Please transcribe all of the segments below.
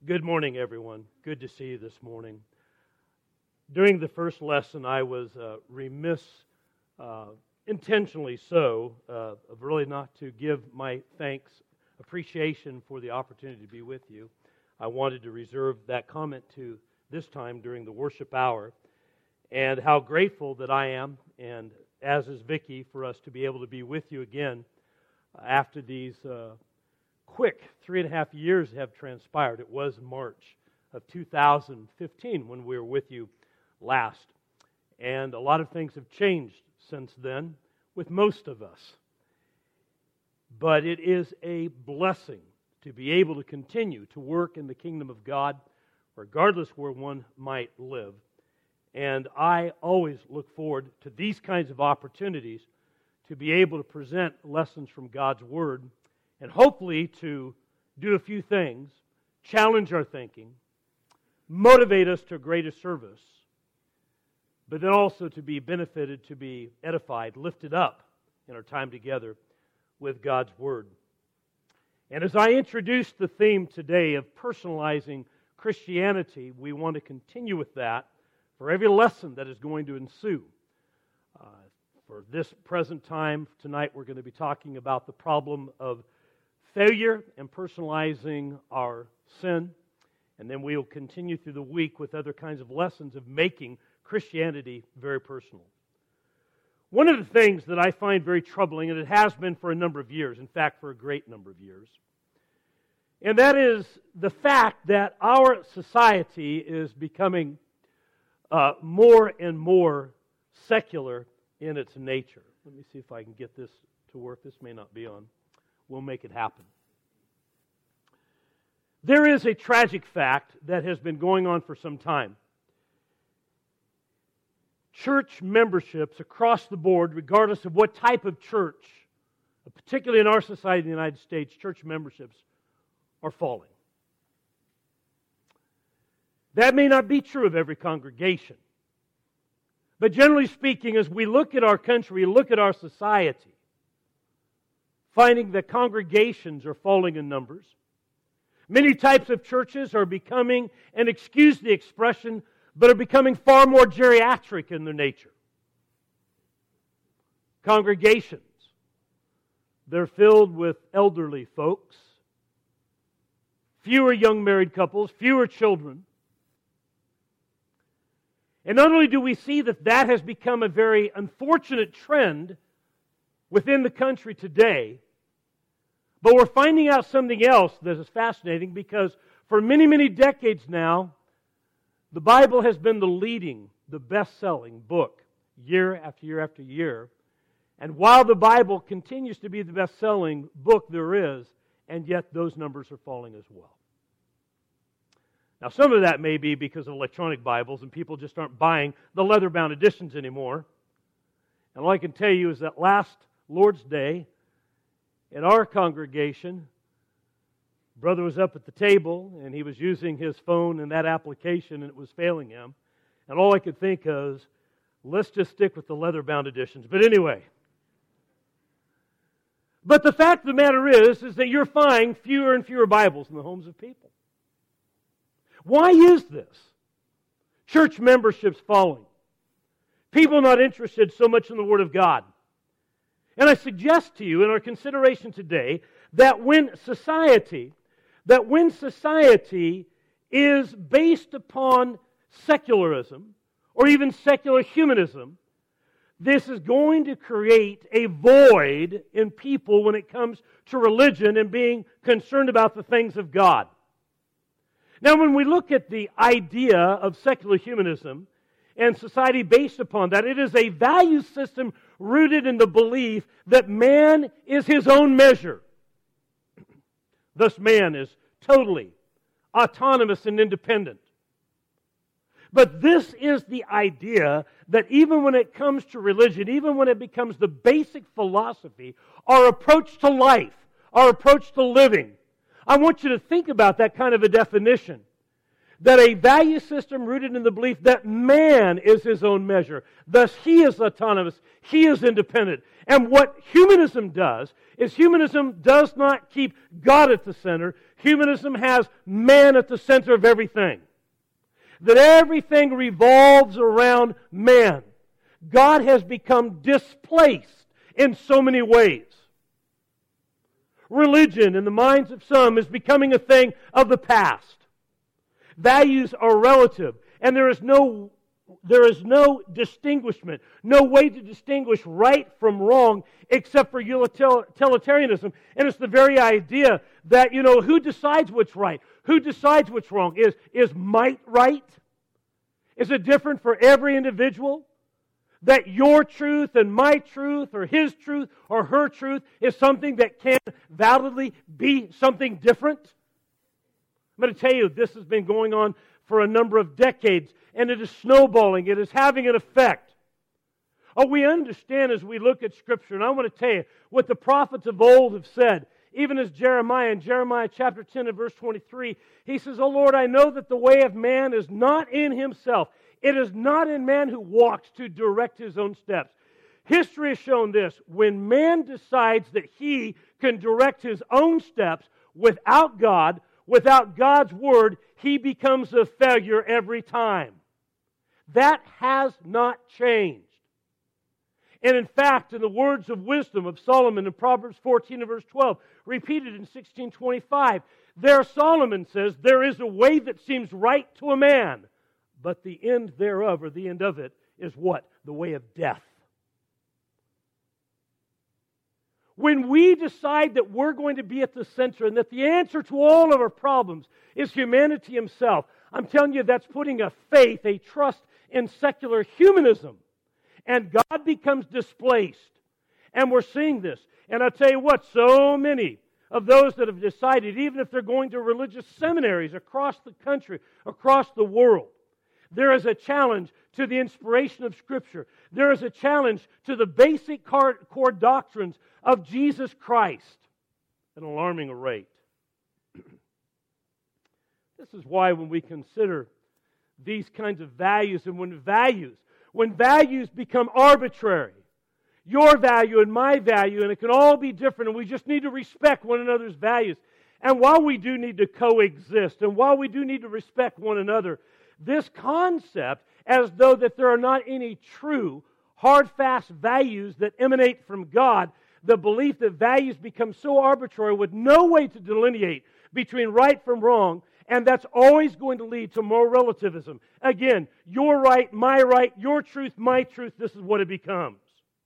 Good morning, everyone. Good to see you this morning. During the first lesson, I was remiss, intentionally so, of really not to give my thanks, appreciation for the opportunity to be with you. I wanted to reserve that comment to this time during the worship hour, and how grateful that I am, and as is Vicki, for us to be able to be with you again after these quick 3.5 years have transpired. It was March of 2015 when we were with you last. And a lot of things have changed since then with most of us. But it is a blessing to be able to continue to work in the kingdom of God, regardless where one might live. And I always look forward to these kinds of opportunities to be able to present lessons from God's Word, and hopefully to do a few things, challenge our thinking, motivate us to greater service, but then also to be benefited, to be edified, lifted up in our time together with God's Word. And as I introduce the theme today of personalizing Christianity, we want to continue with that for every lesson that is going to ensue. For this present time, tonight we're going to be talking about the problem of failure and personalizing our sin. And then we'll continue through the week with other kinds of lessons of making Christianity very personal. One of the things that I find very troubling, and it has been for a number of years, in fact for a great number of years, and that is the fact that our society is becoming more and more secular in its nature. Let me see if I can get this to work. This may not be on. We'll make it happen. There is a tragic fact that has been going on for some time. Church memberships across the board, regardless of what type of church, particularly in our society in the United States, church memberships are falling. That may not be true of every congregation. But generally speaking, as we look at our country, look at our society, finding that congregations are falling in numbers. Many types of churches are becoming, and excuse the expression, but are becoming far more geriatric in their nature. Congregations, they're filled with elderly folks, fewer young married couples, fewer children. And not only do we see that that has become a very unfortunate trend within the country today, but we're finding out something else that is fascinating, because for many, many decades now, the Bible has been the best-selling book year after year after year. And while the Bible continues to be the best-selling book there is, and yet those numbers are falling as well. Now, some of that may be because of electronic Bibles and people just aren't buying the leather-bound editions anymore. And all I can tell you is that last Lord's Day, in our congregation, brother was up at the table and he was using his phone in that application and it was failing him. And all I could think is, let's just stick with the leather-bound editions. But anyway. But the fact of the matter is that you're finding fewer and fewer Bibles in the homes of people. Why is this? Church memberships falling. People not interested so much in the Word of God. And I suggest to you in our consideration today that when society is based upon secularism or even secular humanism, this is going to create a void in people when it comes to religion and being concerned about the things of God. Now, when we look at the idea of secular humanism and society based upon that, it is a value system rooted in the belief that man is his own measure. Thus, man is totally autonomous and independent. But this is the idea that even when it comes to religion, even when it becomes the basic philosophy, our approach to life, our approach to living, I want you to think about that kind of a definition. That a value system rooted in the belief that man is his own measure. Thus, he is autonomous. He is independent. And what humanism does is humanism does not keep God at the center. Humanism has man at the center of everything. That everything revolves around man. God has become displaced in so many ways. Religion, in the minds of some, is becoming a thing of the past. Values are relative, and there is no distinguishment, no way to distinguish right from wrong except for utilitarianism. And it's the very idea that, who decides what's right? Who decides what's wrong? Is might right? Is it different for every individual? That your truth and my truth or his truth or her truth is something that can validly be something different? I'm going to tell you, this has been going on for a number of decades, and it is snowballing. It is having an effect. We understand as we look at Scripture, and I want to tell you what the prophets of old have said. Even as Jeremiah, in Jeremiah chapter 10 and verse 23, he says, "O Lord, I know that the way of man is not in himself. It is not in man who walks to direct his own steps." History has shown this. When man decides that he can direct his own steps without God, without God's Word, he becomes a failure every time. That has not changed. And in fact, in the words of wisdom of Solomon in Proverbs 14 and verse 12, repeated in 16:25, there Solomon says, "There is a way that seems right to a man, but the end thereof," or the end of it, is what? The way of death. When we decide that we're going to be at the center and that the answer to all of our problems is humanity himself, I'm telling you that's putting a faith, a trust in secular humanism. And God becomes displaced. And we're seeing this. And I'll tell you what, so many of those that have decided, even if they're going to religious seminaries across the country, across the world, there is a challenge to the inspiration of Scripture. There is a challenge to the basic core doctrines of Jesus Christ at an alarming rate. This is why when we consider these kinds of values, and when values become arbitrary, your value and my value, and it can all be different, and we just need to respect one another's values. And while we do need to coexist, and while we do need to respect one another, this concept, as though that there are not any true, hard, fast values that emanate from God, the belief that values become so arbitrary with no way to delineate between right from wrong, and that's always going to lead to more relativism. Again, your right, my right, your truth, my truth, this is what it becomes.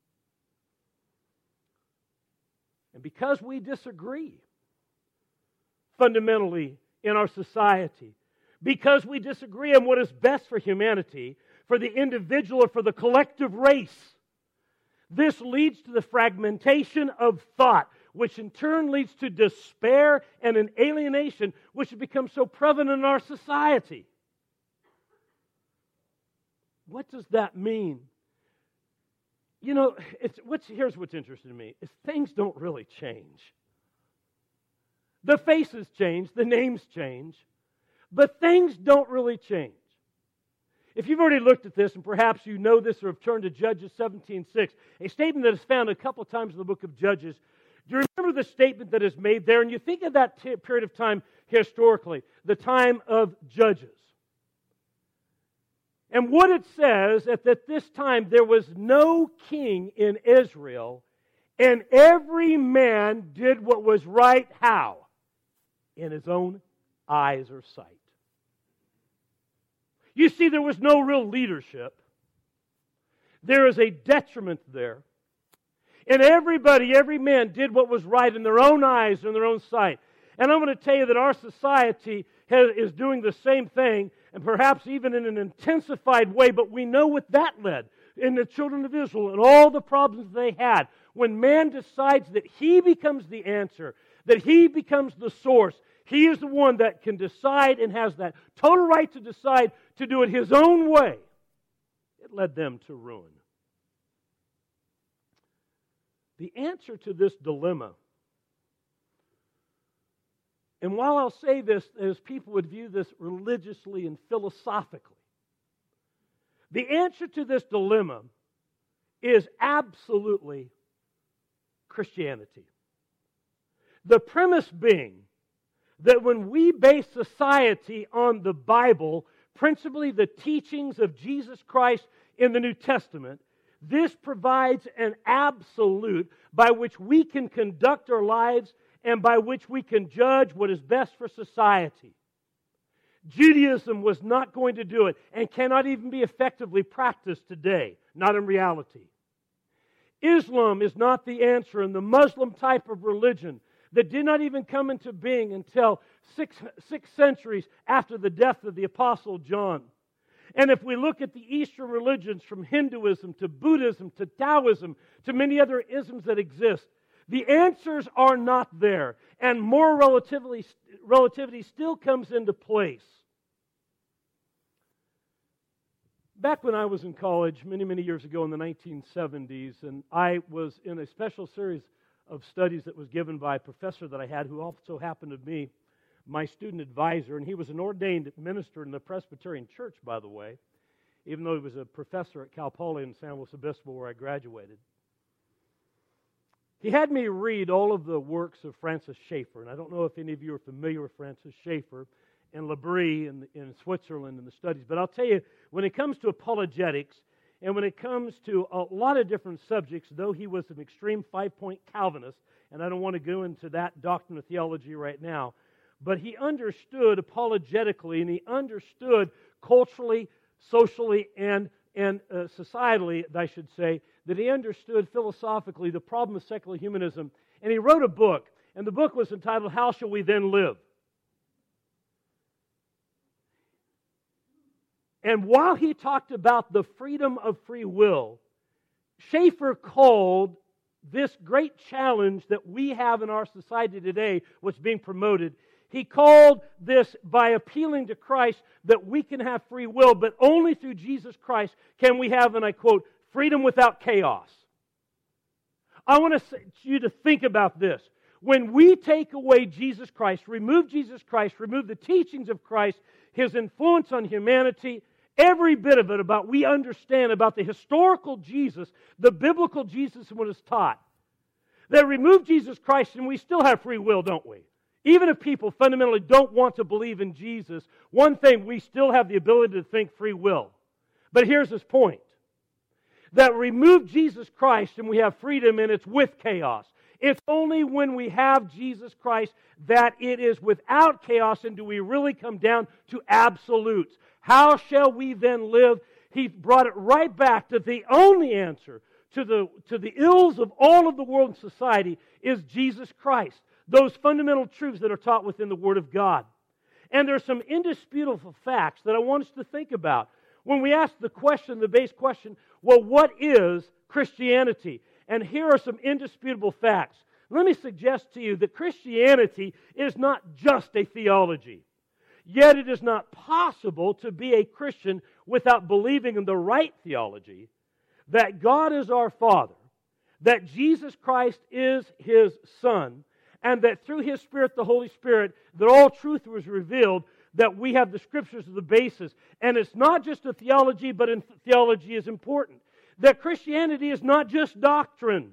And because we disagree fundamentally in our society, because we disagree on what is best for humanity, for the individual or for the collective race, this leads to the fragmentation of thought, which in turn leads to despair and an alienation which has become so prevalent in our society. What does that mean? Here's what's interesting to me, is things don't really change. The faces change, the names change, but things don't really change. If you've already looked at this, and perhaps you know this or have turned to Judges 17:6, a statement that is found a couple of times in the book of Judges, do you remember the statement that is made there? And you think of that period of time historically, the time of Judges. And what it says, at this time there was no king in Israel, and every man did what was right, how? In his own eyes or sight. You see, there was no real leadership. There is a detriment there. And every man did what was right in their own eyes and their own sight. And I'm going to tell you that our society is doing the same thing, and perhaps even in an intensified way, but we know what that led in the children of Israel and all the problems they had. When man decides that he becomes the answer, that he becomes the source, he is the one that can decide and has that total right to decide to do it his own way, it led them to ruin. The answer to this dilemma, and while I'll say this as people would view this religiously and philosophically, the answer to this dilemma is absolutely Christianity. The premise being that when we base society on the Bible, principally the teachings of Jesus Christ in the New Testament, this provides an absolute by which we can conduct our lives and by which we can judge what is best for society. Judaism was not going to do it and cannot even be effectively practiced today, not in reality. Islam is not the answer, and the Muslim type of religion that did not even come into being until six centuries after the death of the Apostle John. And if we look at the Eastern religions, from Hinduism to Buddhism to Taoism to many other isms that exist, the answers are not there, and moral relativity still comes into place. Back when I was in college, many years ago in the 1970s, and I was in a special series of studies that was given by a professor that I had, who also happened to be my student advisor, and he was an ordained minister in the Presbyterian Church, by the way, even though he was a professor at Cal Poly in San Luis Obispo, where I graduated. He had me read all of the works of Francis Schaeffer, and I don't know if any of you are familiar with Francis Schaeffer and L'Abri in Switzerland and the studies, but I'll tell you, when it comes to apologetics, and when it comes to a lot of different subjects, though he was an extreme five-point Calvinist, and I don't want to go into that doctrine of theology right now, but he understood apologetically, and he understood culturally, socially, and societally, I should say, that he understood philosophically the problem of secular humanism. And he wrote a book, and the book was entitled, How Shall We Then Live? And while he talked about the freedom of free will, Schaeffer called this great challenge that we have in our society today, what's being promoted, he called this, by appealing to Christ, that we can have free will, but only through Jesus Christ can we have, and I quote, freedom without chaos. I want you to think about this. When we take away Jesus Christ, remove the teachings of Christ, His influence on humanity, every bit of it about we understand about the historical Jesus, the biblical Jesus and what is taught. They remove Jesus Christ and we still have free will, don't we? Even if people fundamentally don't want to believe in Jesus, one thing, we still have the ability to think free will. But here's his point. That remove Jesus Christ and we have freedom, and it's with chaos. It's only when we have Jesus Christ that it is without chaos, and do we really come down to absolutes. How shall we then live? He brought it right back to the only answer to the ills of all of the world and society is Jesus Christ. Those fundamental truths that are taught within the Word of God. And there's some indisputable facts that I want us to think about. When we ask the question, the base question, well, what is Christianity? And here are some indisputable facts. Let me suggest to you that Christianity is not just a theology. Yet it is not possible to be a Christian without believing in the right theology, that God is our Father, that Jesus Christ is His Son, and that through His Spirit, the Holy Spirit, that all truth was revealed, that we have the Scriptures as the basis. And it's not just a theology, but theology is important. That Christianity is not just doctrine.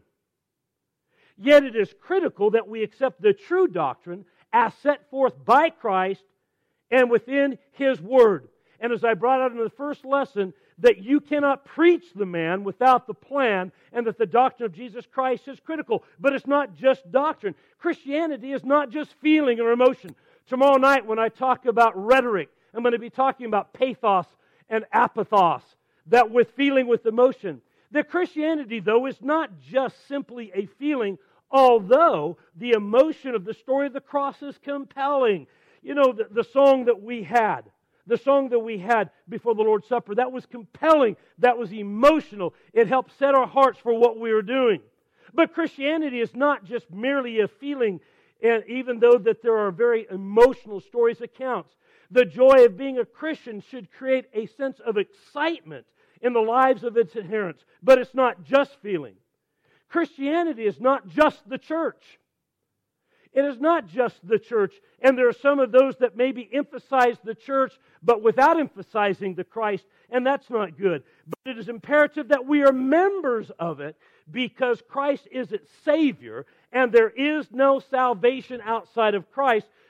Yet it is critical that we accept the true doctrine as set forth by Christ and within His Word. And as I brought out in the first lesson, that you cannot preach the man without the plan, and that the doctrine of Jesus Christ is critical. But it's not just doctrine. Christianity is not just feeling or emotion. Tomorrow night when I talk about rhetoric, I'm going to be talking about pathos and apathos, that with feeling, with emotion. That Christianity, though, is not just simply a feeling, although the emotion of the story of the cross is compelling. You know, the song that we had before the Lord's Supper, that was compelling, that was emotional. It helped set our hearts for what we were doing. But Christianity is not just merely a feeling, and even though that there are very emotional stories, accounts. The joy of being a Christian should create a sense of excitement in the lives of its adherents. But it's not just feeling. Christianity is not just the church. It is not just the church, and there are some of those that maybe emphasize the church, but without emphasizing the Christ, and that's not good. But it is imperative that we are members of it, because Christ is its Savior, and there is no salvation outside of Christ.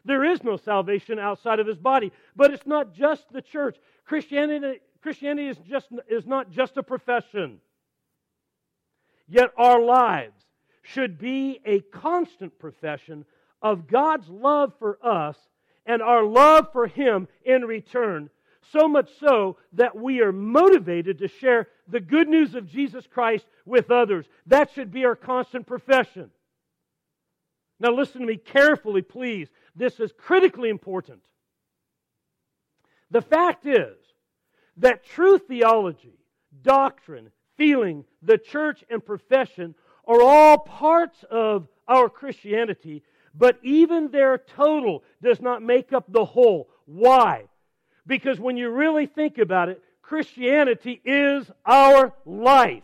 There is no salvation outside of His body. But it's not just the church. Christianity is not just a profession. Yet our lives should be a constant profession of God's love for us and our love for Him in return. So much so that we are motivated to share the good news of Jesus Christ with others. That should be our constant profession. Now listen to me carefully, please. This is critically important. The fact is that true theology, doctrine, feeling, the church, and profession are all parts of our Christianity, but even their total does not make up the whole. Why? Because when you really think about it, Christianity is our life.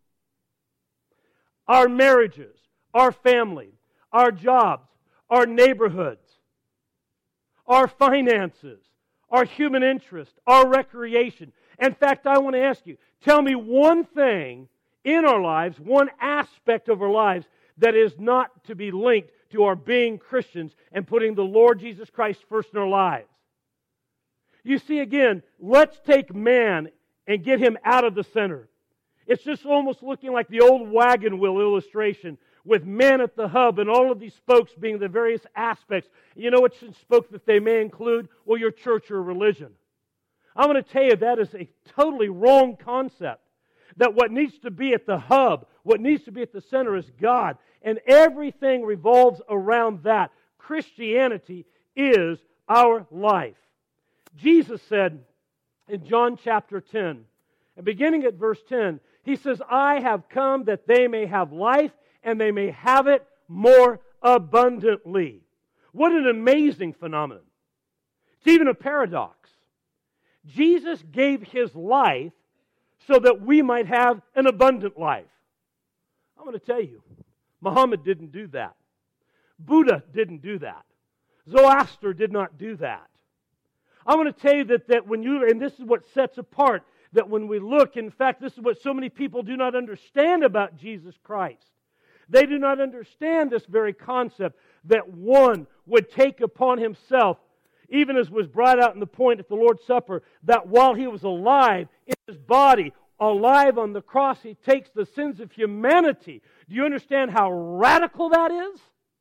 Our marriages, our family, our jobs, our neighborhoods, our finances, our human interest, our recreation. In fact, I want to ask you, tell me one thing in our lives, one aspect of our lives that is not to be linked to our being Christians and putting the Lord Jesus Christ first in our lives. You see, again, let's take man and get him out of the center. It's just almost looking like the old wagon wheel illustration with man at the hub and all of these spokes being the various aspects. You know what spokes that they may include? Well, your church or religion. I'm going to tell you that is a totally wrong concept. That what needs to be at the hub, what needs to be at the center is God. And everything revolves around that. Christianity is our life. Jesus said in John chapter 10, and beginning at verse 10, He says, I have come that they may have life and they may have it more abundantly. What an amazing phenomenon. It's even a paradox. Jesus gave His life so that we might have an abundant life. I'm going to tell you, Muhammad didn't do that. Buddha didn't do that. Zoroaster did not do that. I want to tell you that when you, and this is what sets apart, that when we look, in fact, this is what so many people do not understand about Jesus Christ. They do not understand this very concept that one would take upon himself, even as was brought out in the point at the Lord's Supper, that while He was alive in His body, alive on the cross, He takes the sins of humanity. Do you understand how radical that is?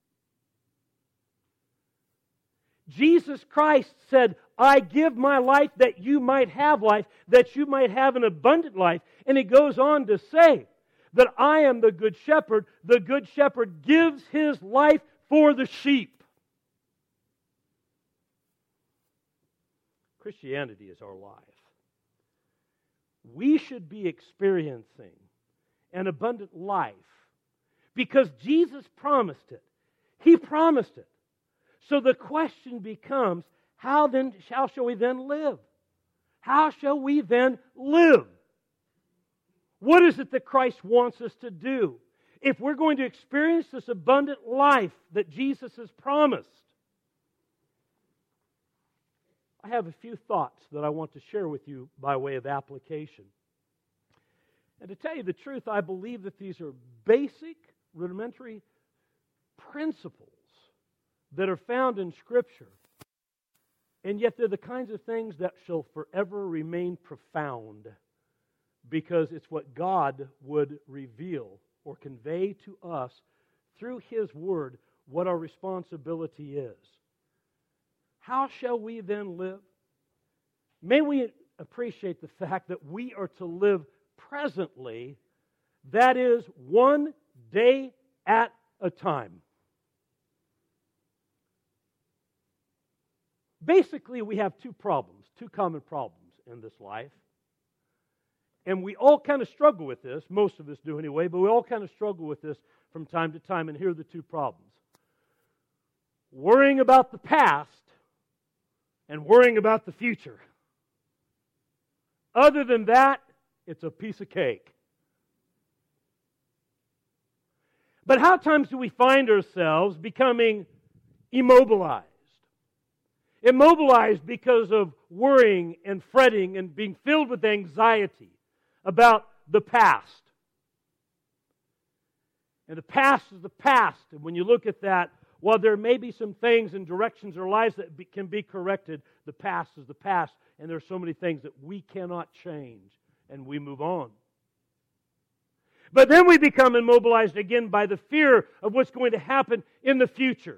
Jesus Christ said, I give my life that you might have life, that you might have an abundant life. And He goes on to say that I am the good shepherd. The good shepherd gives his life for the sheep. Christianity is our life. We should be experiencing an abundant life because Jesus promised it. He promised it. So the question becomes, how shall we then live? How shall we then live? What is it that Christ wants us to do? If we're going to experience this abundant life that Jesus has promised, I have a few thoughts that I want to share with you by way of application. And to tell you the truth, I believe that these are basic, rudimentary principles that are found in Scripture. And yet they're the kinds of things that shall forever remain profound because it's what God would reveal or convey to us through His Word what our responsibility is. How shall we then live? May we appreciate the fact that we are to live presently, that is, one day at a time. Basically, we have two common problems in this life. And we all kind of struggle with this, most of us do anyway, but we all kind of struggle with this from time to time, and here are the two problems. Worrying about the past and worrying about the future. Other than that, it's a piece of cake. But how times do we find ourselves becoming immobilized? Immobilized because of worrying and fretting and being filled with anxiety about the past. And the past is the past. And when you look at that, While there may be some things and directions in our lives that can be corrected, the past is the past, and there are so many things that we cannot change, and we move on. But then we become immobilized again by the fear of what's going to happen in the future.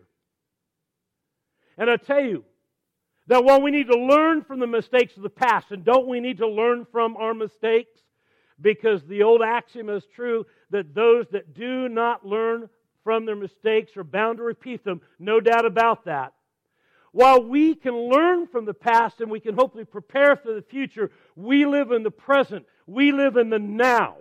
And I tell you that while we need to learn from the mistakes of the past, and don't we need to learn from our mistakes? Because the old axiom is true that those that do not learn from their mistakes are bound to repeat them. No doubt about that. While we can learn from the past and we can hopefully prepare for the future, we live in the present. We live in the now.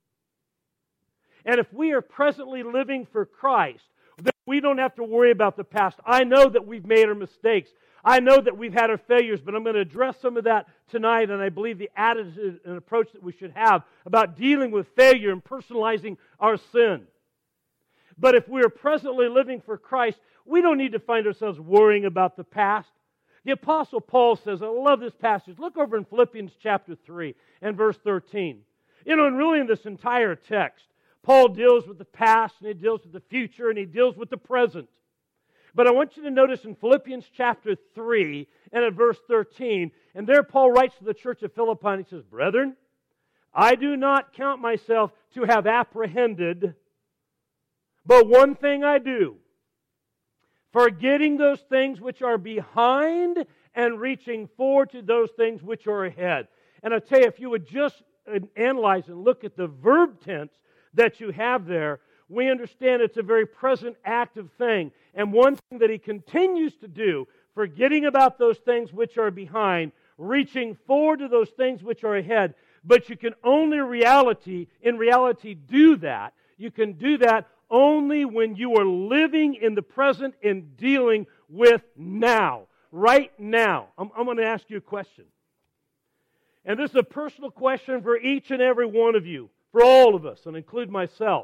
And if we are presently living for Christ, then we don't have to worry about the past. I know that we've made our mistakes. I know that we've had our failures, but I'm going to address some of that tonight, and I believe the attitude and approach that we should have about dealing with failure and personalizing our sin. But if we are presently living for Christ, we don't need to find ourselves worrying about the past. The Apostle Paul says, I love this passage. Look over in Philippians chapter 3 and verse 13. And really in this entire text, Paul deals with the past, and he deals with the future, and he deals with the present. But I want you to notice in Philippians chapter 3 and at verse 13, and there Paul writes to the church of Philippi, and he says, Brethren, I do not count myself to have apprehended, but one thing I do, forgetting those things which are behind and reaching forward to those things which are ahead. And I tell you, if you would just analyze and look at the verb tense that you have there, we understand it's a very present active thing. And one thing that he continues to do, forgetting about those things which are behind, reaching forward to those things which are ahead. But you can only in reality do that. You can do that only when you are living in the present and dealing with now. Right now. I'm going to ask you a question. And this is a personal question for each and every one of you, for all of us, and include myself.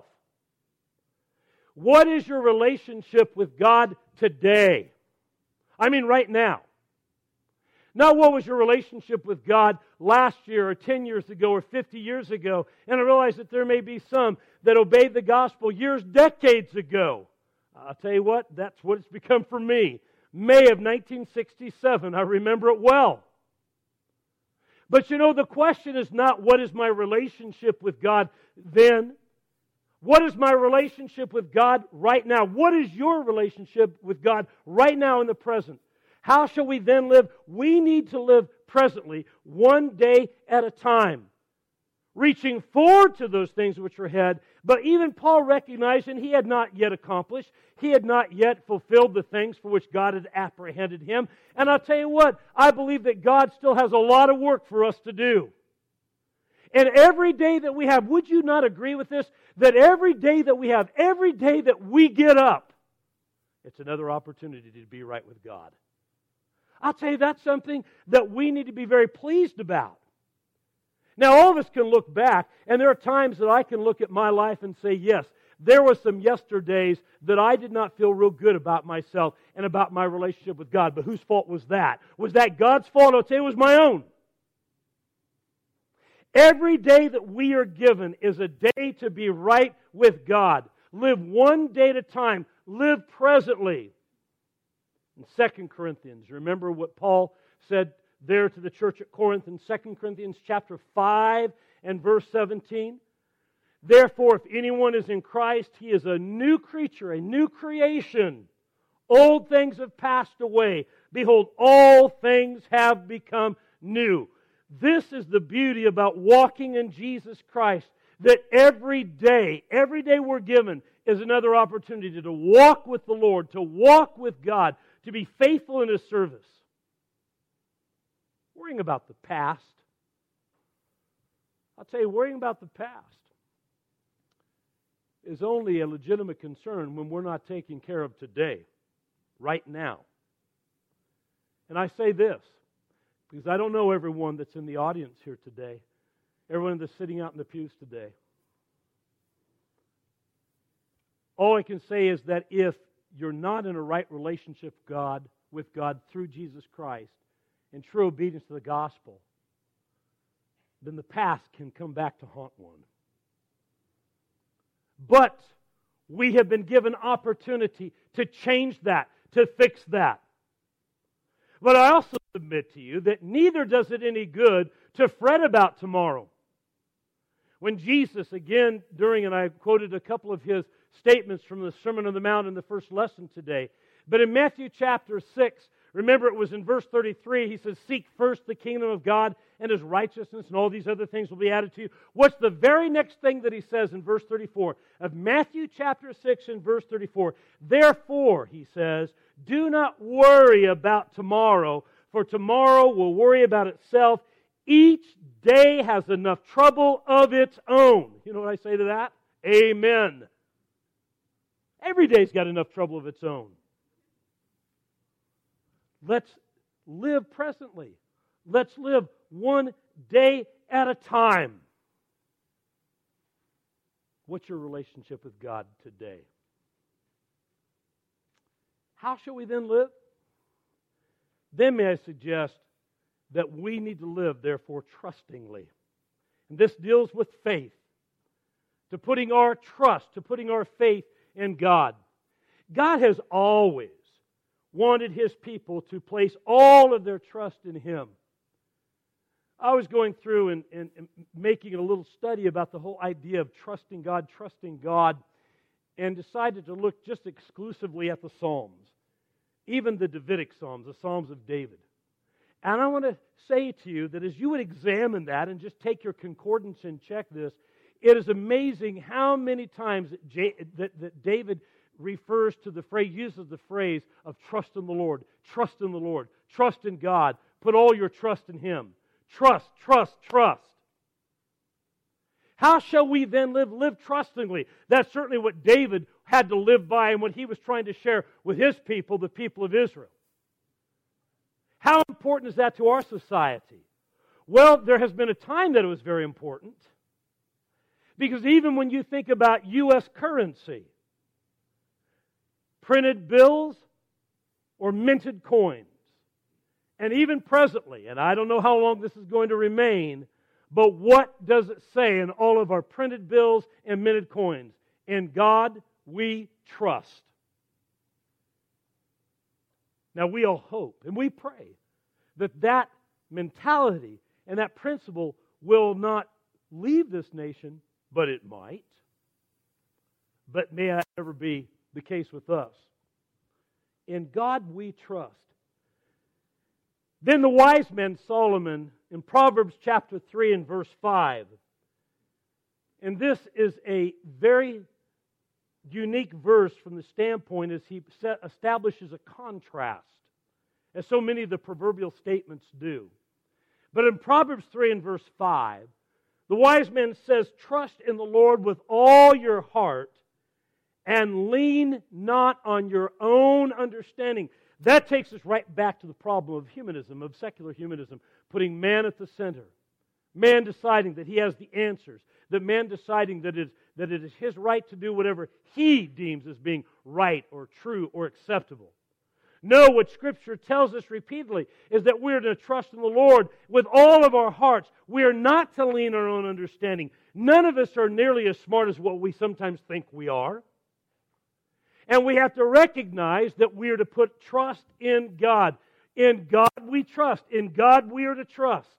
What is your relationship with God today? I mean right now. Not what was your relationship with God last year or 10 years ago or 50 years ago. And I realize that there may be some that obeyed the gospel years, decades ago. I'll tell you what, that's what it's become for me. May of 1967, I remember it well. But you know, the question is not what is my relationship with God then. What is my relationship with God right now? What is your relationship with God right now in the present? How shall we then live? We need to live presently, one day at a time, reaching forward to those things which are ahead. But even Paul recognized, and he had not yet accomplished, he had not yet fulfilled the things for which God had apprehended him. And I'll tell you what, I believe that God still has a lot of work for us to do. And every day that we have, would you not agree with this? That every day that we have, every day that we get up, it's another opportunity to be right with God. I'll tell you, that's something that we need to be very pleased about. Now, all of us can look back, and there are times that I can look at my life and say, yes, there were some yesterdays that I did not feel real good about myself and about my relationship with God. But whose fault was that? Was that God's fault? I'll tell you, it was my own. Every day that we are given is a day to be right with God. Live one day at a time. Live presently. In 2 Corinthians, remember what Paul said there to the church at Corinth in 2 Corinthians chapter 5 and verse 17? Therefore, if anyone is in Christ, he is a new creature, a new creation. Old things have passed away. Behold, all things have become new. This is the beauty about walking in Jesus Christ, that every day we're given is another opportunity to walk with the Lord, to walk with God, to be faithful in His service. Worrying about the past, I'll tell you, worrying about the past is only a legitimate concern when we're not taking care of today, right now. And I say this, because I don't know everyone that's in the audience here today, everyone that's sitting out in the pews today. All I can say is that if you're not in a right relationship with God through Jesus Christ, in true obedience to the gospel, then the past can come back to haunt one. But We have been given opportunity to change that, to fix that. But I also submit to you that neither does it any good to fret about tomorrow. When Jesus, again, and I quoted a couple of his statements from the Sermon on the Mount in the first lesson today, but in Matthew chapter 6, remember it was in verse 33, he says, "Seek first the kingdom of God and His righteousness, and all these other things will be added to you." What's the very next thing that he says in verse 34 of Matthew chapter 6 and verse 34? "Therefore," he says, "do not worry about tomorrow, for tomorrow will worry about itself. Each day has enough trouble of its own." You know what I say to that? Amen. Every day's got enough trouble of its own. Let's live presently. Let's live one day at a time. What's your relationship with God today? How shall we then live? Then may I suggest that we need to live, therefore, trustingly. And this deals with faith, to putting our trust, to putting our faith in God. God has always wanted His people to place all of their trust in Him. I was going through and making a little study about the whole idea of trusting God, and decided to look just exclusively at the Psalms, even the Davidic Psalms, the Psalms of David. And I want to say to you that as you would examine that and just take your concordance and check this, it is amazing how many times that David refers to the phrase, uses the phrase of trust in the Lord, trust in the Lord, trust in God, put all your trust in Him. Trust, trust, trust. How shall we then live? Live trustingly. That's certainly what David had to live by and what he was trying to share with his people, the people of Israel. How important is that to our society? Well, there has been a time that it was very important. Because even when you think about U.S. currency, printed bills or minted coins, and even presently, and I don't know how long this is going to remain, but what does it say in all of our printed bills and minted coins? In God we trust. Now we all hope and we pray that that mentality and that principle will not leave this nation, but it might. But may that never be the case with us. In God we trust. Then the wise man Solomon in Proverbs chapter 3 and verse 5. And this is a very unique verse from the standpoint as he establishes a contrast, as so many of the proverbial statements do. But in Proverbs 3 and verse 5, the wise man says, "Trust in the Lord with all your heart and lean not on your own understanding." That takes us right back to the problem of humanism, of secular humanism, putting man at the center. Man deciding that he has the answers. That man deciding that it is his right to do whatever he deems as being right or true or acceptable. No, what Scripture tells us repeatedly is that we're to trust in the Lord with all of our hearts. We are not to lean on our own understanding. None of us are nearly as smart as what we sometimes think we are. And we have to recognize that we are to put trust in God. In God we trust. In God we are to trust.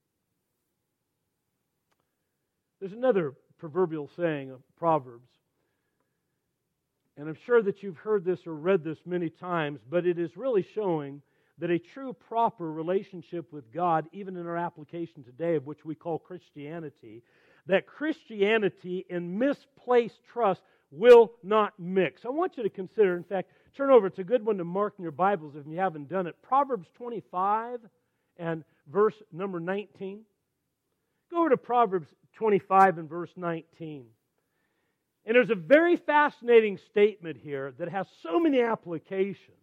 There's another proverbial saying of Proverbs. And I'm sure that you've heard this or read this many times, but it is really showing that a true, proper relationship with God, even in our application today, of which we call Christianity, that Christianity and misplaced trust will not mix. I want you to consider, in fact, turn over. It's a good one to mark in your Bibles if you haven't done it. Proverbs 25 and verse number 19. Go over to Proverbs 25 and verse 19. And there's a very fascinating statement here that has so many applications.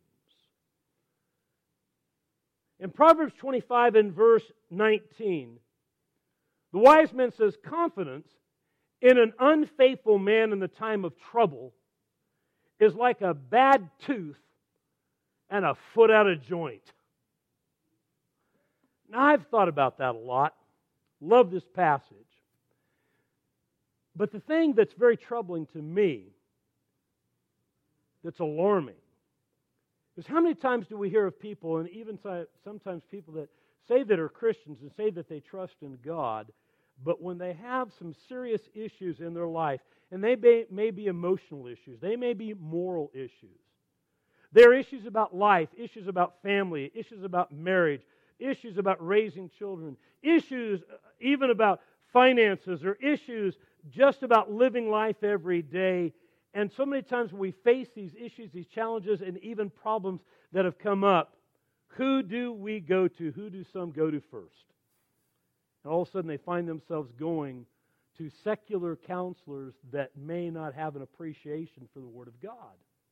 In Proverbs 25 and verse 19, the wise man says, "Confidence in an unfaithful man in the time of trouble is like a bad tooth and a foot out of joint." Now, I've thought about that a lot. Love this passage. But the thing that's very troubling to me that's alarming is how many times do we hear of people, and even sometimes people that say that are Christians and say that they trust in God, but when they have some serious issues in their life, and they may be emotional issues, they may be moral issues. There are issues about life, issues about family, issues about marriage, issues about raising children, issues even about finances, or issues just about living life every day. And so many times when we face these issues, these challenges, and even problems that have come up, who do we go to? Who do some go to first? And all of a sudden they find themselves going to secular counselors that may not have an appreciation for the Word of God.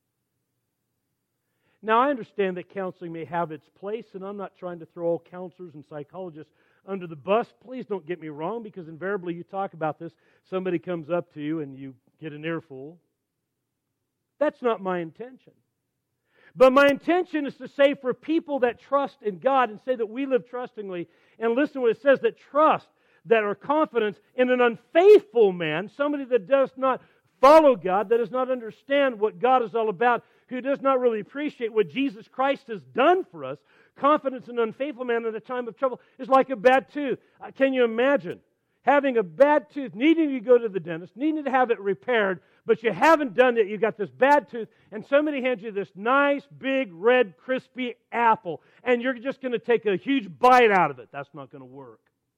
Now, I understand that counseling may have its place, and I'm not trying to throw all counselors and psychologists under the bus. Please don't get me wrong, because invariably you talk about this, somebody comes up to you and you get an earful. That's not my intention. But my intention is to say for people that trust in God and say that we live trustingly, and listen to what it says, that trust, that are confidence in an unfaithful man, somebody that does not follow God, that does not understand what God is all about, who does not really appreciate what Jesus Christ has done for us, confidence in an unfaithful man in a time of trouble is like a bad tooth. Can you imagine having a bad tooth, needing to go to the dentist, needing to have it repaired, but you haven't done it, you've got this bad tooth, and somebody hands you this nice, big, red, crispy apple, and you're just going to take a huge bite out of it. That's not going to work.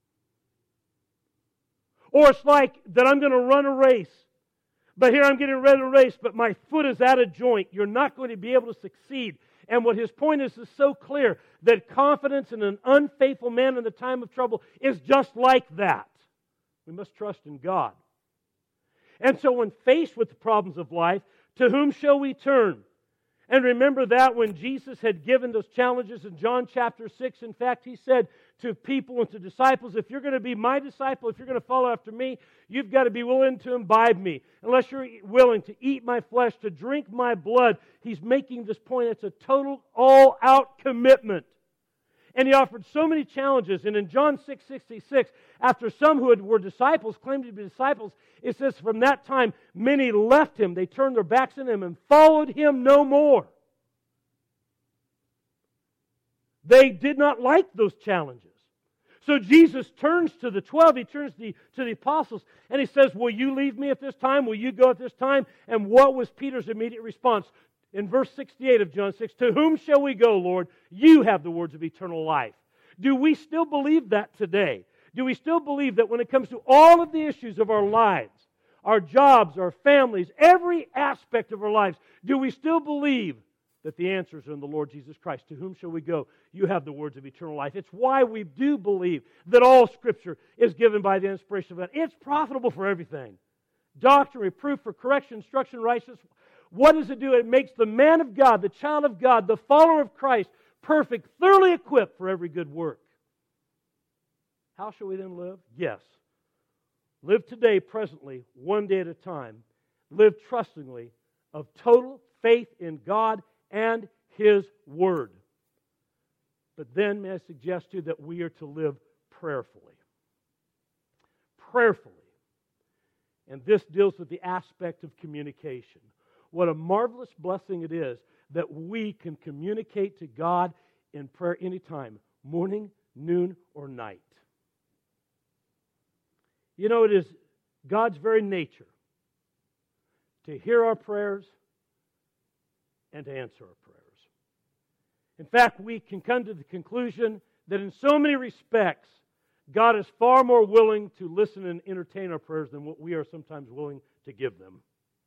Or it's like that I'm going to run a race, but here I'm getting ready to race, but my foot is out of joint. You're not going to be able to succeed. And what his point is so clear, that confidence in an unfaithful man in the time of trouble is just like that. We must trust in God. And so when faced with the problems of life, to whom shall we turn? And remember that when Jesus had given those challenges in John chapter 6, in fact, He said to people and to disciples, if you're going to be my disciple, if you're going to follow after me, you've got to be willing to imbibe me. Unless you're willing to eat my flesh, to drink my blood. He's making this point. It's a total, all-out commitment. And He offered so many challenges. And in John 6:66, after some who were disciples, claimed to be disciples, it says from that time, many left Him. They turned their backs on Him and followed Him no more. They did not like those challenges. So Jesus turns to the 12, He turns to the apostles, and He says, will you leave me at this time? Will you go at this time? And what was Peter's immediate response? In verse 68 of John 6, to whom shall we go, Lord? You have the words of eternal life. Do we still believe that today? Do we still believe that when it comes to all of the issues of our lives, our jobs, our families, every aspect of our lives, do we still believe that the answers are in the Lord Jesus Christ? To whom shall we go? You have the words of eternal life. It's why we do believe that all Scripture is given by the inspiration of God. It's profitable for everything. Doctrine, reproof, for correction, instruction, righteousness. What does it do? It makes the man of God, the child of God, the follower of Christ, perfect, thoroughly equipped for every good work. How shall we then live? Yes. Live today, presently, one day at a time. Live trustingly, of total faith in God and His Word. But then may I suggest to you that we are to live prayerfully. Prayerfully. And this deals with the aspect of communication. What a marvelous blessing it is that we can communicate to God in prayer anytime, morning, noon, or night. You know, it is God's very nature to hear our prayers and to answer our prayers. In fact, we can come to the conclusion that in so many respects, God is far more willing to listen and entertain our prayers than what we are sometimes willing to give them.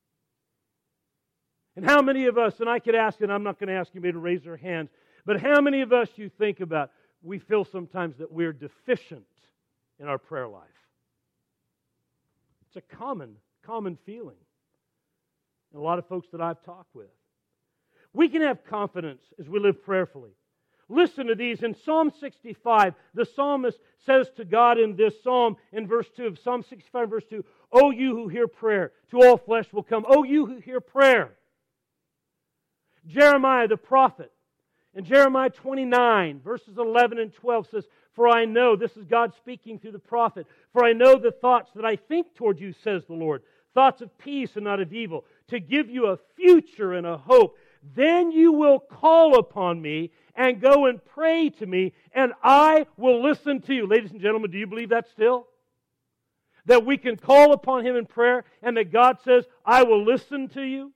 And how many of us, and I could ask, and I'm not going to ask anybody to raise their hands, but how many of us you think about, we feel sometimes that we're deficient in our prayer life? It's a common feeling in a lot of folks that I've talked with. We can have confidence as we live prayerfully. Listen to these. In Psalm 65, the psalmist says to God in this psalm, in verse 2 of Psalm 65, verse 2, O you who hear prayer, to all flesh will come. O you who hear prayer. Jeremiah the prophet, in Jeremiah 29, verses 11 and 12 says, for I know, this is God speaking through the prophet, for I know the thoughts that I think toward you, says the Lord, thoughts of peace and not of evil, to give you a future and a hope. Then you will call upon me and go and pray to me, and I will listen to you. Ladies and gentlemen, do you believe that still? That we can call upon Him in prayer and that God says, I will listen to you?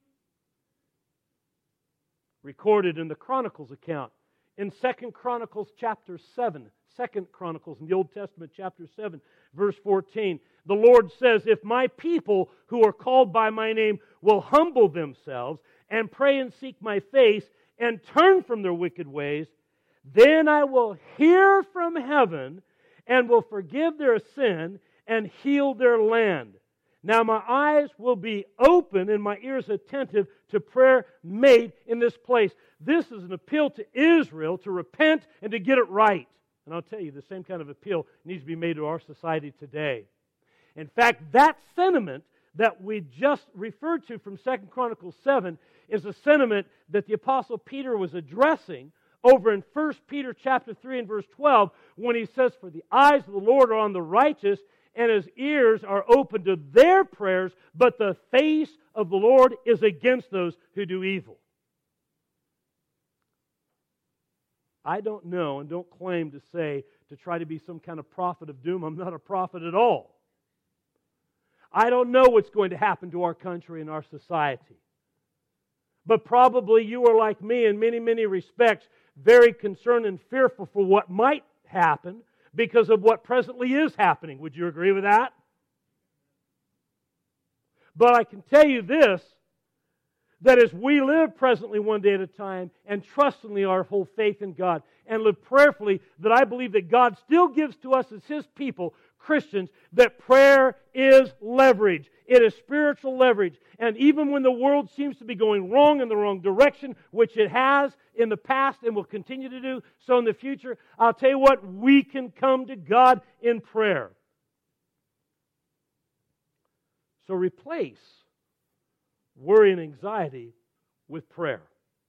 Recorded in the Chronicles account. In 2 Chronicles chapter 7, 2 Chronicles in the Old Testament chapter 7, verse 14, the Lord says, if my people who are called by my name will humble themselves and pray and seek my face and turn from their wicked ways, then I will hear from heaven and will forgive their sin and heal their land. Now my eyes will be open and my ears attentive to prayer made in this place. This is an appeal to Israel to repent and to get it right. And I'll tell you, the same kind of appeal needs to be made to our society today. In fact, that sentiment that we just referred to from 2 Chronicles 7 is a sentiment that the Apostle Peter was addressing over in 1 Peter chapter 3 and verse 12 when he says, for the eyes of the Lord are on the righteous and His ears are open to their prayers, but the face of the Lord is against those who do evil. I don't know and don't claim to say to try to be some kind of prophet of doom. I'm not a prophet at all. I don't know what's going to happen to our country and our society. But probably you are like me in many, many respects, very concerned and fearful for what might happen because of what presently is happening. Would you agree with that? But I can tell you this, that as we live presently one day at a time and trustingly our whole faith in God and live prayerfully, that I believe that God still gives to us as His people, Christians, that prayer is leverage. It is spiritual leverage. And even when the world seems to be going wrong in the wrong direction, which it has in the past and will continue to do so in the future, I'll tell you what, we can come to God in prayer. So replace worry and anxiety with prayer.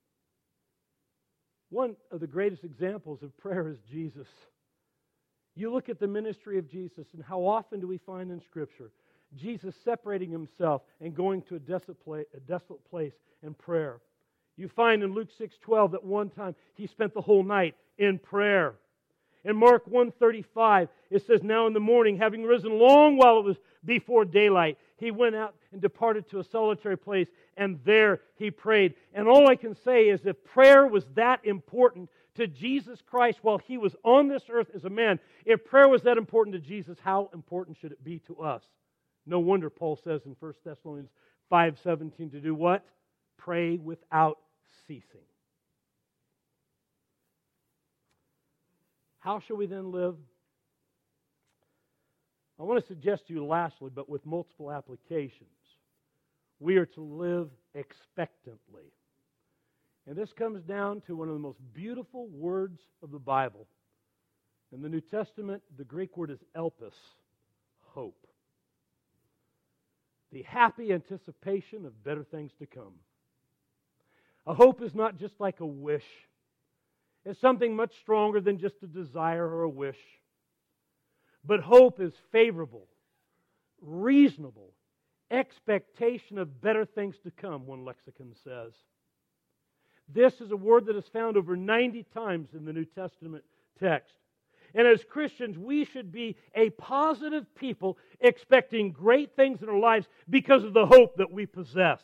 One of the greatest examples of prayer is Jesus. You look at the ministry of Jesus, and how often do we find in Scripture Jesus separating Himself and going to a desolate place in prayer? You find in Luke 6:12 that one time He spent the whole night in prayer. In Mark 1:35, it says, now in the morning, having risen long while it was before daylight, He went out and departed to a solitary place, and there He prayed. And all I can say is if prayer was that important to Jesus Christ while He was on this earth as a man, if prayer was that important to Jesus, how important should it be to us? No wonder Paul says in 1 Thessalonians 5:17 to do what? Pray without ceasing. How shall we then live? I want to suggest to you lastly, but with multiple applications, we are to live expectantly. And this comes down to one of the most beautiful words of the Bible. In the New Testament, the Greek word is elpis, hope. The happy anticipation of better things to come. A hope is not just like a wish. It's something much stronger than just a desire or a wish. But hope is favorable, reasonable, expectation of better things to come, one lexicon says. This is a word that is found over 90 times in the New Testament text. And as Christians, we should be a positive people expecting great things in our lives because of the hope that we possess.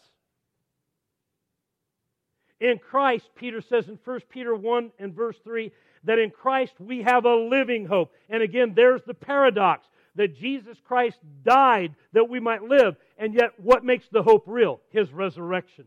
In Christ, Peter says in 1 Peter 1 and verse 3, that in Christ we have a living hope. And again, there's the paradox, that Jesus Christ died that we might live. And yet, what makes the hope real? His resurrection.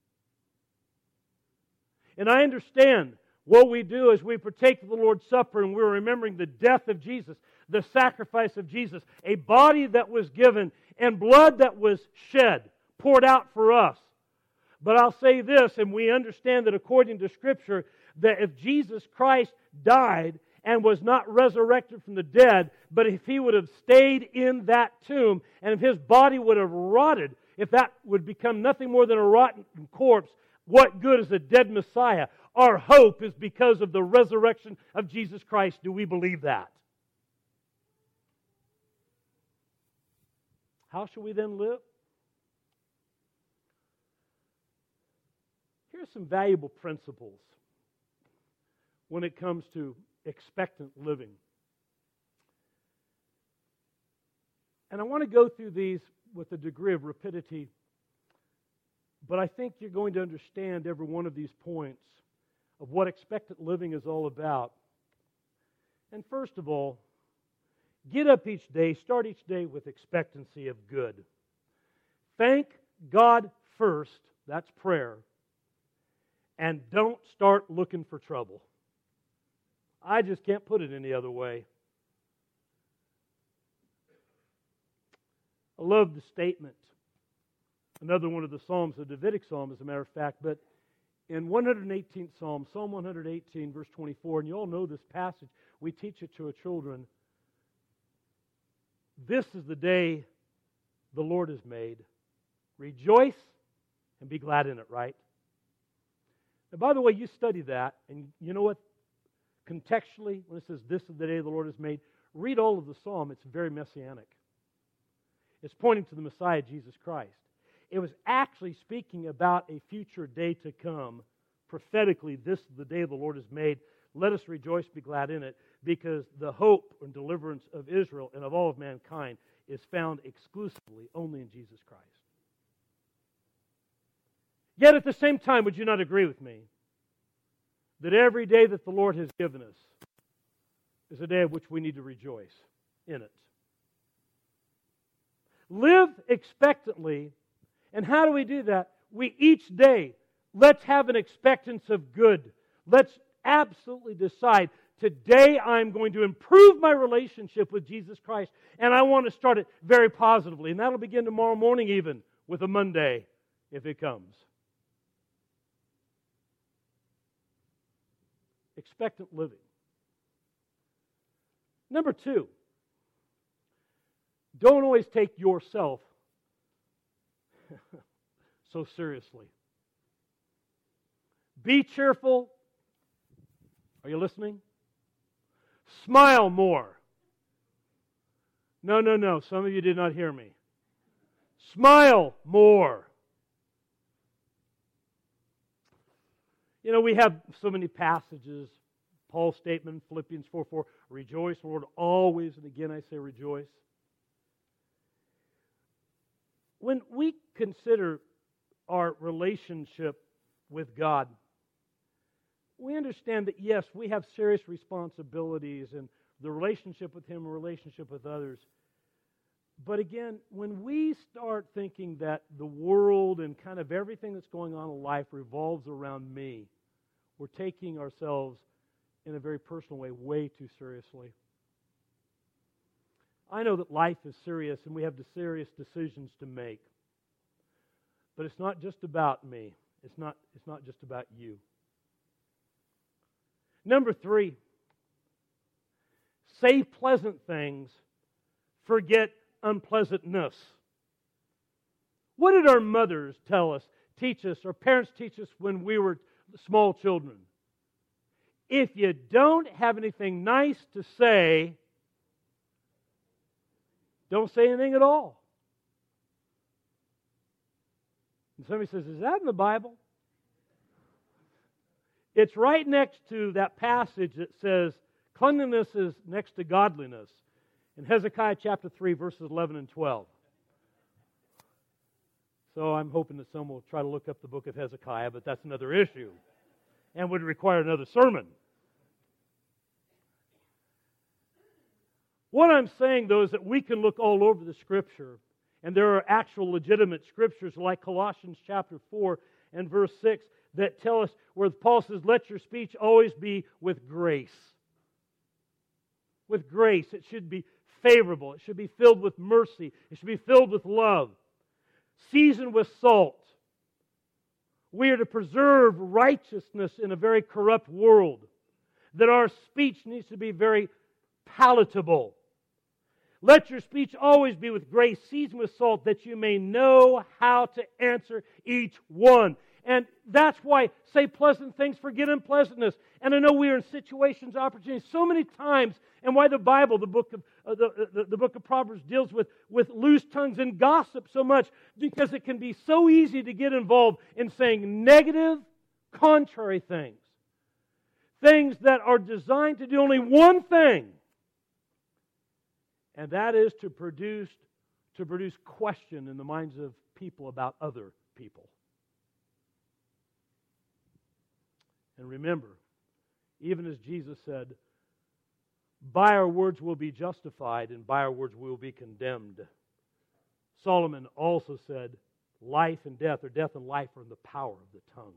And I understand what we do as we partake of the Lord's Supper and we're remembering the death of Jesus, the sacrifice of Jesus, a body that was given and blood that was shed, poured out for us. But I'll say this, and we understand that according to Scripture, that if Jesus Christ died and was not resurrected from the dead, but if He would have stayed in that tomb, and if His body would have rotted, if that would become nothing more than a rotten corpse, what good is a dead Messiah? Our hope is because of the resurrection of Jesus Christ. Do we believe that? How shall we then live? Here's some valuable principles when it comes to expectant living. And I want to go through these with a degree of rapidity, but I think you're going to understand every one of these points of what expectant living is all about. And first of all, get up each day, start each day with expectancy of good. Thank God first, that's prayer, and don't start looking for trouble. I just can't put it any other way. I love the statement, another one of the Psalms, the Davidic Psalm as a matter of fact, but in 118th Psalm, Psalm 118, verse 24, and you all know this passage, we teach it to our children. This is the day the Lord has made. Rejoice and be glad in it, right? And by the way, you study that, and you know what? Contextually, when it says, this is the day the Lord has made, read all of the psalm. It's very messianic. It's pointing to the Messiah, Jesus Christ. It was actually speaking about a future day to come. Prophetically, this is the day the Lord has made. Let us rejoice, be glad in it, because the hope and deliverance of Israel and of all of mankind is found exclusively only in Jesus Christ. Yet at the same time, would you not agree with me that every day that the Lord has given us is a day of which we need to rejoice in it? Live expectantly. And how do we do that? We each day, let's have an expectance of good. Let's absolutely decide, today I'm going to improve my relationship with Jesus Christ, and I want to start it very positively. And that'll begin tomorrow morning even, with a Monday, if it comes. Expectant living. Number 2, don't always take yourself so seriously. Be cheerful. Are you listening? Smile more. No. Some of you did not hear me. Smile more. You know, we have so many passages. Paul's statement, Philippians 4:4, rejoice, Lord, always. And again, I say rejoice. When we consider our relationship with God, we understand that, yes, we have serious responsibilities in the relationship with Him and relationship with others. But again, when we start thinking that the world and kind of everything that's going on in life revolves around me, we're taking ourselves in a very personal way too seriously. I know that life is serious and we have the serious decisions to make. But it's not just about me. It's not just about you. Number 3, say pleasant things, forget unpleasantness. What did our mothers tell us, teach us, our parents teach us when we were small children? If you don't have anything nice to say, don't say anything at all. And somebody says, is that in the Bible? It's right next to that passage that says, cleanliness is next to godliness. In Hezekiah chapter 3, verses 11 and 12. So I'm hoping that some will try to look up the book of Hezekiah, but that's another issue and would require another sermon. What I'm saying, though, is that we can look all over the Scripture, and there are actual legitimate Scriptures like Colossians chapter 4 and verse 6 that tell us, where Paul says, let your speech always be with grace. With grace. It should be favorable. It should be filled with mercy. It should be filled with love. Seasoned with salt. We are to preserve righteousness in a very corrupt world. That our speech needs to be very palatable. Let your speech always be with grace, seasoned with salt, that you may know how to answer each one. And that's why say pleasant things, forget unpleasantness. And I know we are in situations, opportunities, so many times, and why the Bible, the book of Proverbs, deals with loose tongues and gossip so much, because it can be so easy to get involved in saying negative contrary things. Things that are designed to do only one thing, and that is to produce question in the minds of people about other people. And remember, even as Jesus said, by our words we'll be justified, and by our words we will be condemned. Solomon also said, life and death, or death and life, are in the power of the tongue.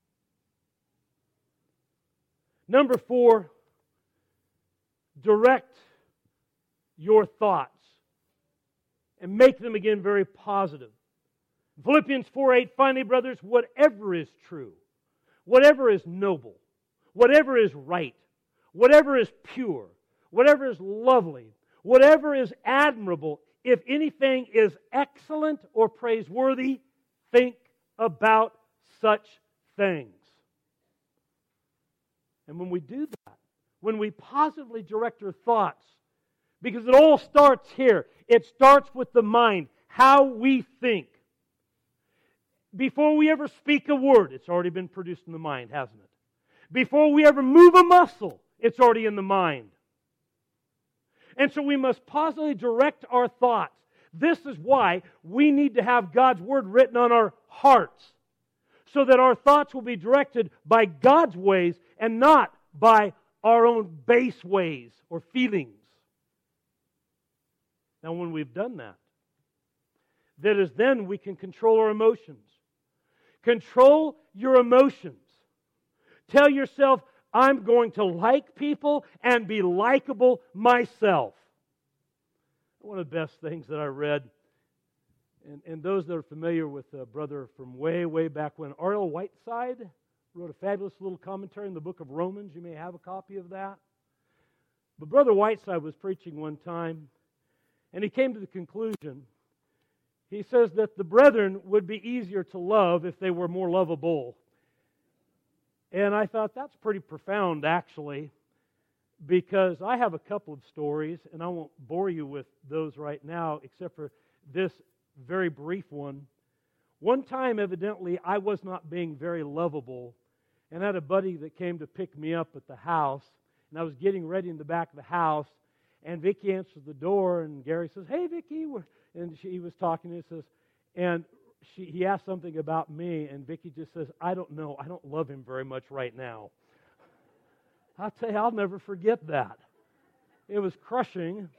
Number 4, direct your thoughts and make them again very positive. Philippians 4:8, finally, brothers, whatever is true, whatever is noble, whatever is right, whatever is pure, whatever is lovely, whatever is admirable, if anything is excellent or praiseworthy, think about such things. And when we do that, when we positively direct our thoughts, because it all starts here. It starts with the mind, how we think. Before we ever speak a word, it's already been produced in the mind, hasn't it? Before we ever move a muscle, it's already in the mind. And so we must positively direct our thoughts. This is why we need to have God's Word written on our hearts, so that our thoughts will be directed by God's ways and not by our own base ways or feelings. Now, when we've done that, that is then we can control our emotions. Control your emotions. Tell yourself, I'm going to like people and be likable myself. One of the best things that I read, and those that are familiar with a brother from way, way back when, R.L. Whiteside wrote a fabulous little commentary in the book of Romans. You may have a copy of that. But Brother Whiteside was preaching one time, and he came to the conclusion, he says that the brethren would be easier to love if they were more lovable. And I thought that's pretty profound, actually, because I have a couple of stories, and I won't bore you with those right now, except for this very brief one. One time, evidently, I was not being very lovable, and I had a buddy that came to pick me up at the house, and I was getting ready in the back of the house, and Vicki answers the door, and Gary says, "Hey, Vicki," and he was talking, and he says, and he asked something about me, and Vicki just says, "I don't know. I don't love him very much right now." I'll tell you, I'll never forget that. It was crushing.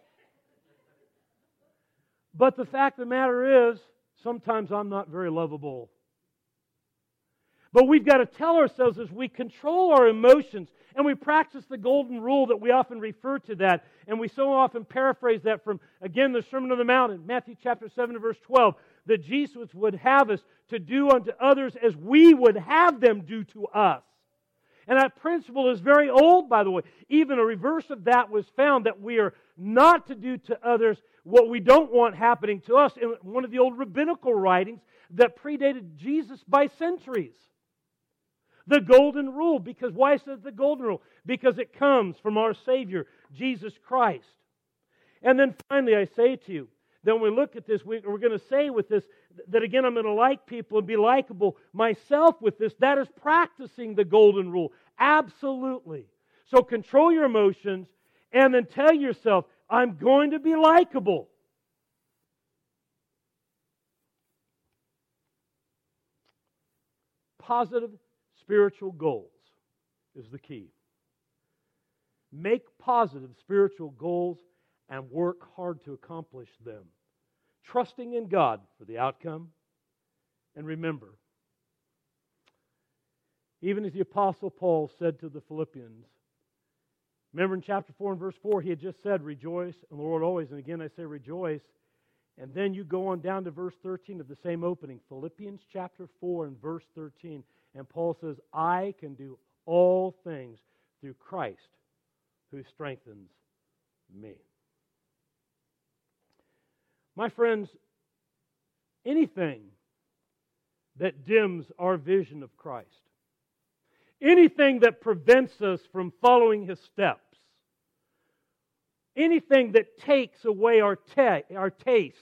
But the fact of the matter is, sometimes I'm not very lovable. But we've got to tell ourselves as we control our emotions and we practice the golden rule that we often refer to that, and we so often paraphrase that from, again, the Sermon on the Mount in Matthew chapter 7 verse 12, that Jesus would have us to do unto others as we would have them do to us. And that principle is very old, by the way. Even a reverse of that was found, that we are not to do to others what we don't want happening to us, in one of the old rabbinical writings that predated Jesus by centuries. The golden rule. Because why is it the golden rule? Because it comes from our Savior, Jesus Christ. And then finally I say to you, that when we look at this, we're going to say with this, that again I'm going to like people and be likable myself with this. That is practicing the golden rule. Absolutely. So control your emotions and then tell yourself, I'm going to be likable. Positive spiritual goals is the key. Make positive spiritual goals and work hard to accomplish them, trusting in God for the outcome. And remember, even as the Apostle Paul said to the Philippians, remember in chapter 4 and verse 4, he had just said, rejoice in the Lord always. And again I say rejoice. And then you go on down to verse 13 of the same opening, Philippians chapter 4 and verse 13. And Paul says, I can do all things through Christ who strengthens me. My friends, anything that dims our vision of Christ, anything that prevents us from following His steps, anything that takes away our taste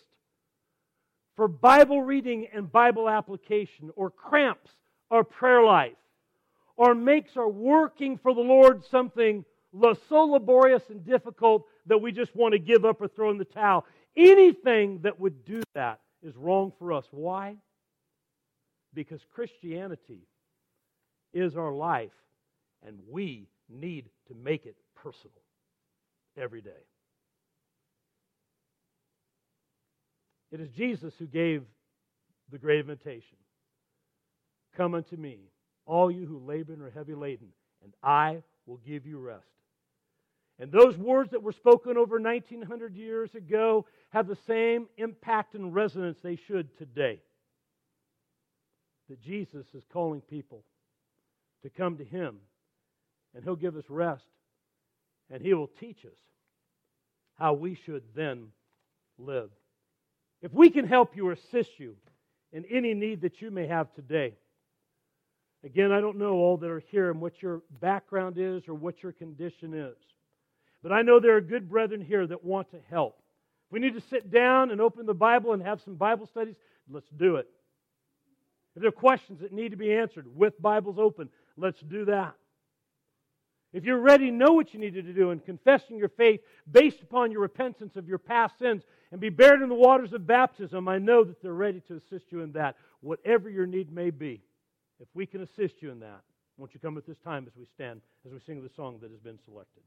for Bible reading and Bible application, or cramps our prayer life, or makes our working for the Lord something so laborious and difficult that we just want to give up or throw in the towel. Anything that would do that is wrong for us. Why? Because Christianity is our life, and we need to make it personal every day. It is Jesus who gave the great invitation. Come unto me, all you who labor and are heavy laden, and I will give you rest. And those words that were spoken over 1900 years ago have the same impact and resonance they should today. That Jesus is calling people to come to Him, and He'll give us rest, and He will teach us how we should then live. If we can help you or assist you in any need that you may have today, again, I don't know all that are here and what your background is or what your condition is. But I know there are good brethren here that want to help. If we need to sit down and open the Bible and have some Bible studies, let's do it. If there are questions that need to be answered with Bibles open, let's do that. If you're ready to know what you needed to do and confessing your faith based upon your repentance of your past sins and be buried in the waters of baptism, I know that they're ready to assist you in that, whatever your need may be. If we can assist you in that, won't you come at this time as we stand, as we sing the song that has been selected.